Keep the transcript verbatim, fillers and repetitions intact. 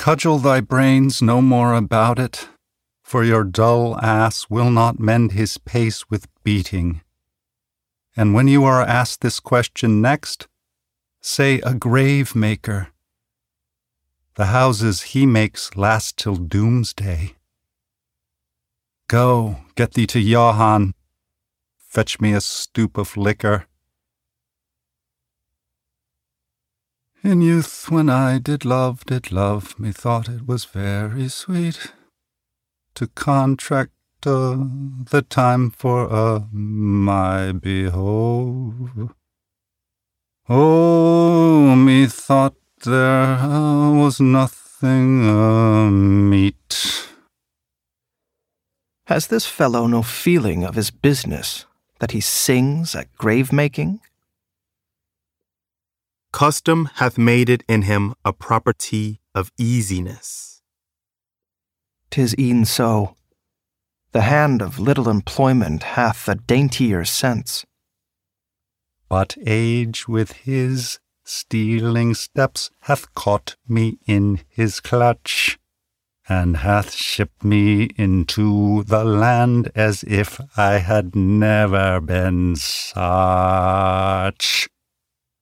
Cudgel thy brains no more about it, for your dull ass will not mend his pace with beating. And when you are asked this question next, say a grave maker. The houses he makes last till doomsday. Go, get thee to Johann. Fetch me a stoup of liquor. In youth, when I did love, did love, methought it was very sweet to contract uh, the time for uh, my behove. Oh, methought there uh, was nothing uh, meet. Has this fellow no feeling of his business, that he sings at grave-making? Custom hath made it in him a property of easiness. 'Tis e'en so. The hand of little employment hath a daintier sense. But age with his stealing steps hath caught me in his clutch, and hath shipped me into the land as if I had never been such.